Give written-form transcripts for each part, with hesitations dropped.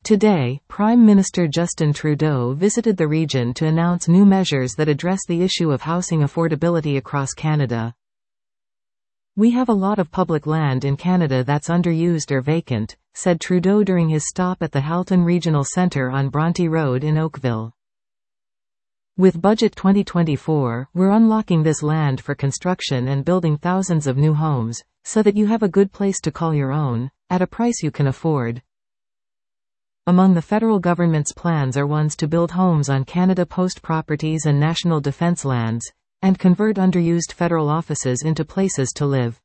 Today, Prime Minister Justin Trudeau visited the region to announce new measures that address the issue of housing affordability across Canada. "We have a lot of public land in Canada that's underused or vacant," said Trudeau during his stop at the Halton Regional Centre on Bronte Road in Oakville. "With Budget 2024, we're unlocking this land for construction and building thousands of new homes, so that you have a good place to call your own, at a price you can afford." Among the federal government's plans are ones to build homes on Canada Post properties and National Defence lands, and convert underused federal offices into places to live.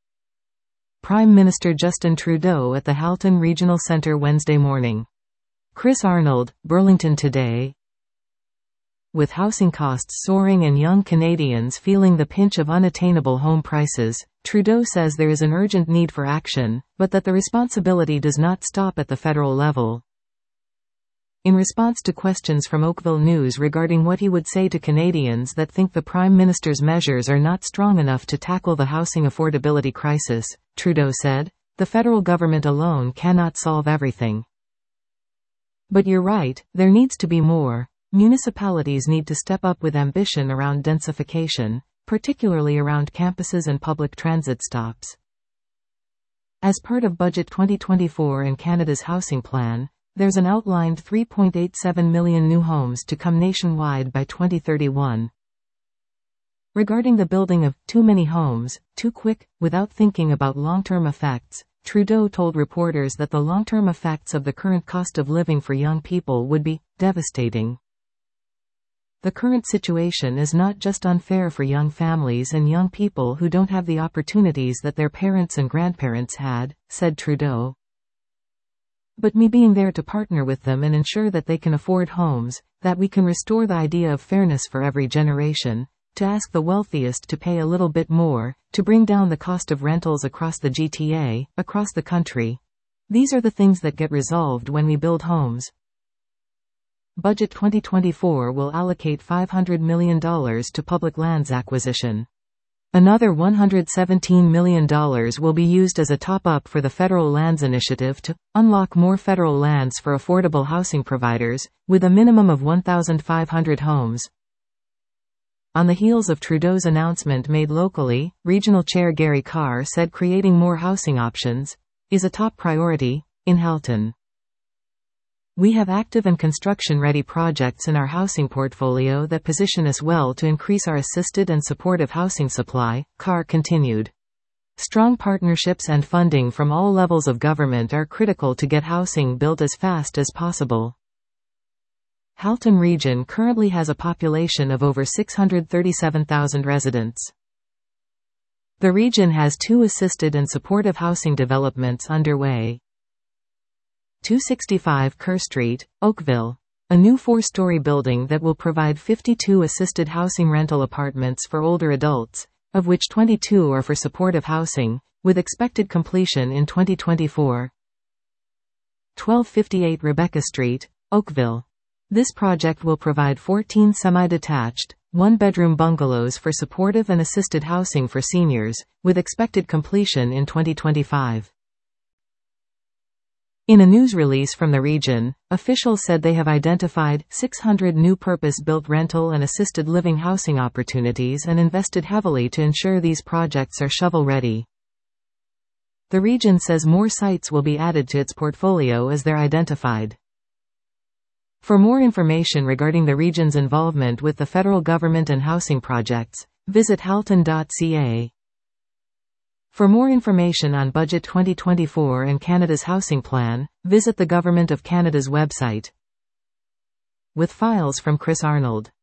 Prime Minister Justin Trudeau at the Halton Regional Centre Wednesday morning. Chris Arnold, Burlington Today. With housing costs soaring and young Canadians feeling the pinch of unattainable home prices, Trudeau says there is an urgent need for action, but that the responsibility does not stop at the federal level. In response to questions from Oakville News regarding what he would say to Canadians that think the Prime Minister's measures are not strong enough to tackle the housing affordability crisis, Trudeau said, "The federal government alone cannot solve everything. But you're right, there needs to be more. Municipalities need to step up with ambition around densification, particularly around campuses and public transit stops." As part of Budget 2024 and Canada's housing plan, there's an outlined 3.87 million new homes to come nationwide by 2031. Regarding the building of too many homes, too quick, without thinking about long-term effects, Trudeau told reporters that the long-term effects of the current cost of living for young people would be devastating. "The current situation is not just unfair for young families and young people who don't have the opportunities that their parents and grandparents had," said Trudeau. "But me being there to partner with them and ensure that they can afford homes, that we can restore the idea of fairness for every generation, to ask the wealthiest to pay a little bit more, to bring down the cost of rentals across the GTA, across the country. These are the things that get resolved when we build homes." Budget 2024 will allocate $500 million to public lands acquisition. Another $117 million will be used as a top-up for the Federal Lands Initiative to unlock more federal lands for affordable housing providers, with a minimum of 1,500 homes. On the heels of Trudeau's announcement made locally, Regional Chair Gary Carr said creating more housing options is a top priority in Halton. "We have active and construction-ready projects in our housing portfolio that position us well to increase our assisted and supportive housing supply," Carr continued. "Strong partnerships and funding from all levels of government are critical to get housing built as fast as possible." Halton Region currently has a population of over 637,000 residents. The region has 2 assisted and supportive housing developments underway. 265 Kerr Street, Oakville. A new 4-story building that will provide 52 assisted housing rental apartments for older adults, of which 22 are for supportive housing, with expected completion in 2024. 1258 Rebecca Street, Oakville. This project will provide 14 semi-detached, 1-bedroom bungalows for supportive and assisted housing for seniors, with expected completion in 2025. In a news release from the region, officials said they have identified 600 new purpose-built rental and assisted living housing opportunities and invested heavily to ensure these projects are shovel-ready. The region says more sites will be added to its portfolio as they're identified. For more information regarding the region's involvement with the federal government and housing projects, visit halton.ca. For more information on Budget 2024 and Canada's housing plan, visit the Government of Canada's website. With files from Chris Arnold.